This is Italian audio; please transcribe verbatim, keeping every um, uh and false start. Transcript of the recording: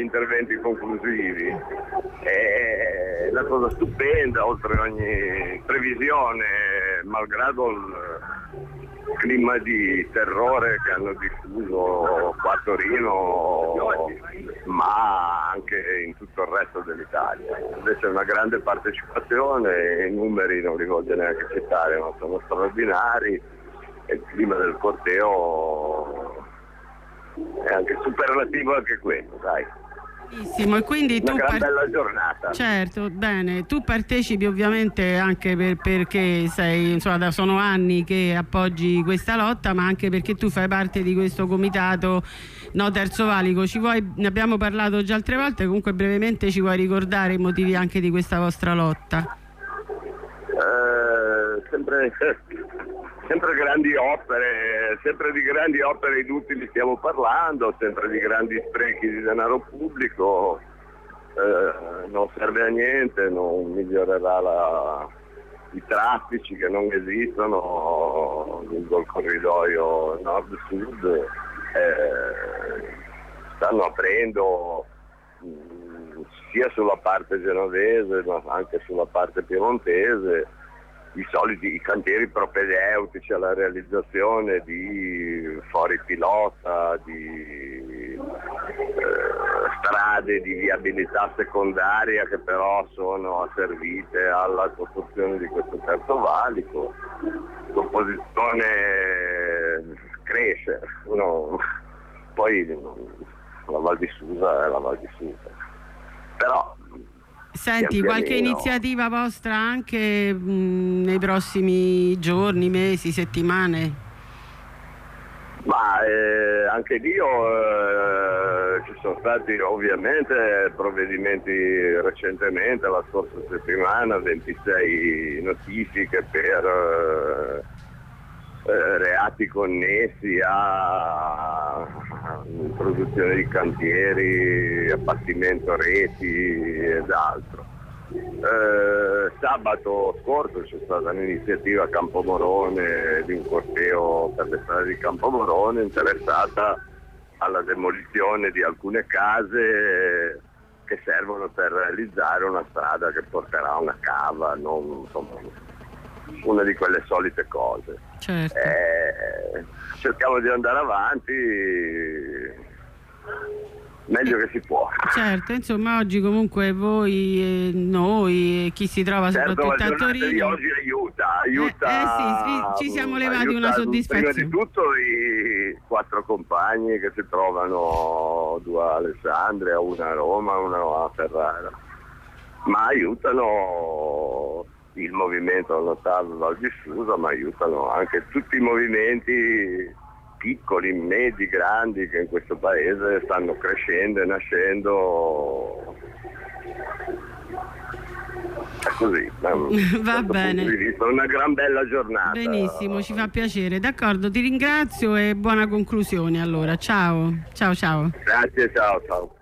interventi conclusivi. È una cosa stupenda, oltre ogni previsione, malgrado il clima di terrore che hanno diffuso qua a Torino, ma anche in tutto il resto dell'Italia. Invece una grande partecipazione, i numeri non li voglio neanche citare, ma sono straordinari, e il clima del corteo è anche superlativo anche questo, dai. Benissimo, e quindi una tu gran par- bella giornata. Certo, bene, tu partecipi ovviamente anche per, perché sei, insomma, da, sono anni che appoggi questa lotta, ma anche perché tu fai parte di questo comitato No Terzo Valico. Ci vuoi, ne abbiamo parlato già altre volte, comunque brevemente ci vuoi ricordare i motivi anche di questa vostra lotta? Eh, sempre, sempre grandi opere, sempre di grandi opere inutili stiamo parlando, sempre di grandi sprechi di denaro pubblico, eh, non serve a niente, non migliorerà la, i traffici che non esistono lungo il corridoio nord-sud, eh, stanno aprendo mh, sia sulla parte genovese ma anche sulla parte piemontese i soliti i cantieri propedeutici alla realizzazione di fori pilota, di eh, strade di viabilità secondaria che però sono asservite alla costruzione di questo terzo valico. L'opposizione cresce, no? Poi la Val di Susa è la Val di Susa. Però senti, pian qualche pianino, iniziativa vostra anche mh, nei prossimi giorni, mesi, settimane? Ma eh, anche lì eh, ci sono stati ovviamente provvedimenti recentemente, la scorsa settimana, ventisei notifiche per eh, eh, reati connessi a produzione di cantieri, abbattimento reti ed altro. Eh, sabato scorso c'è stata un'iniziativa a Campomorone di un corteo per le strade di Campomorone interessata alla demolizione di alcune case che servono per realizzare una strada che porterà a una cava, non, insomma, una di quelle solite cose. Certo. Eh, cerchiamo di andare avanti meglio che si può. Certo, insomma oggi comunque voi e noi e chi si trova certo, soprattutto a Torino di oggi aiuta, aiuta eh, eh sì, ci siamo levati una soddisfazione. Prima di tutto i quattro compagni che si trovano, due a Alessandria, una a Roma, una a Ferrara, ma aiutano il movimento Notav Val di Susa, ma aiutano anche tutti i movimenti piccoli, medi, grandi che in questo paese stanno crescendo e nascendo. È così. Va bene. È una gran bella giornata. Benissimo, ci fa piacere. D'accordo, ti ringrazio e buona conclusione allora. Ciao, ciao, ciao. Grazie, ciao, ciao.